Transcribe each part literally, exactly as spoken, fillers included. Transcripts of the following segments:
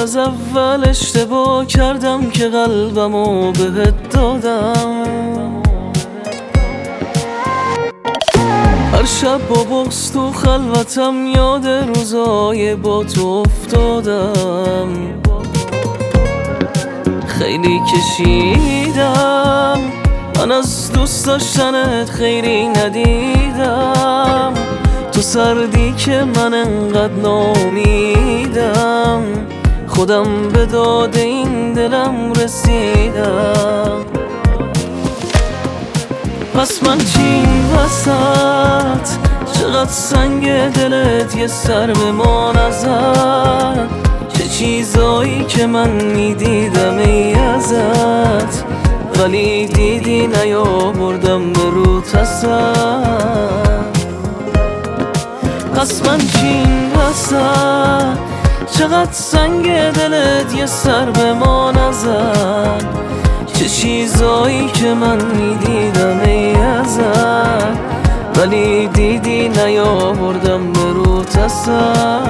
از اول اشتباه کردم که قلبمو بهت دادم. هر شب با بغض تو خلوتم یاد روزای با تو افتادم. خیلی کشیدم من از دوست داشتنت، خیلی ندیدم تو سردی که من انقدر ناامیدم. خودم به داد این دلم رسیدم. پس من چی این وسط؟ چقدر سنگ دلت یه سر بمان ازت؟ چه چیزایی که من میدیدم ای ازت، ولی دیدی نیاوردم به روت اصلا. پس من چی این وسط؟ چقدر سنگ دلت یه سر بمان ازت؟ چه چیزایی که من میدیدم ای ازت، ولی دیدی نیاوردم به روت اصلا.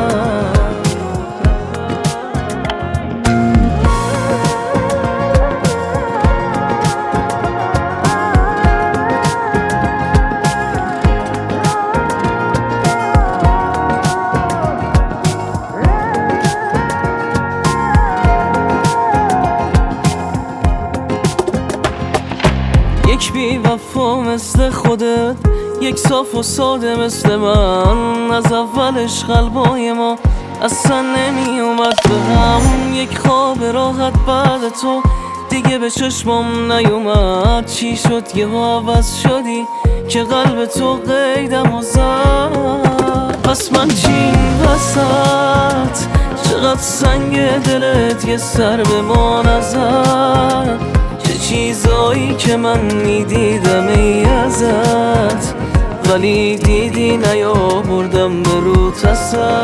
یک بی وفا مثل خودت، یک صاف و ساده مثل من، از اولش قلبای ما اصلا نمی اومد به هم. یک خواب راحت بعد تو دیگه به چشمم نیومد. چی شد یه عوض شدی که قلب تو قیدم و زد؟ پس من چی این وسط؟ چقدر سنگ دلت یه سر بمان ازت؟ چه چیزایی که من میدیدم ای ازت، ولی دیدی نیاوردم به روت اصلا.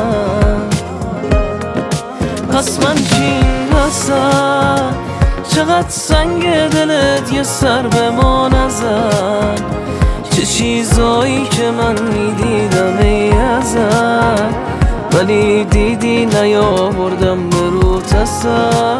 پس من چی این وسط؟ چقدر سنگ دلت یه سر بمان ازت؟ چه چیزایی که من میدیدم ای ازت، ولی دیدی نیاوردم به روت اصلا.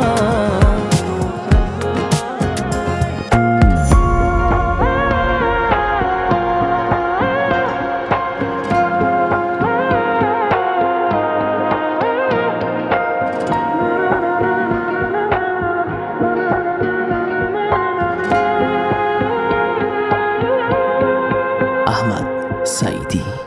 احمد سعیدی.